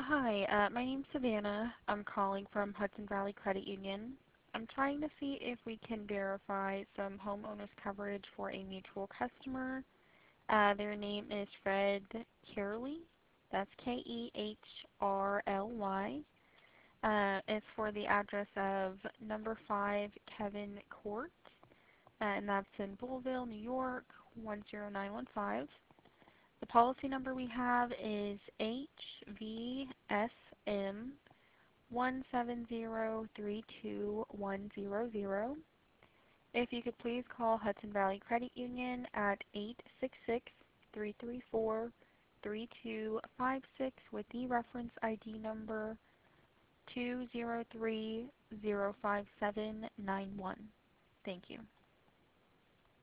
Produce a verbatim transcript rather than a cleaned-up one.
Hi, uh, my name's Savannah. I'm calling from Hudson Valley Credit Union. I'm trying to see if we can verify some homeowners coverage for a mutual customer. Uh, their name is Fred Kehrly. That's K E H R L Y. Uh, it's for the address of number five Kevin Court, uh, and that's in Bullville, New York, one zero nine one five. The policy number we have is H V S M one seven zero three two one zero zero. If you could please call Hudson Valley Credit Union at eight six six, three three four, three two five six with the reference I D number two zero three zero five seven nine one. Thank you.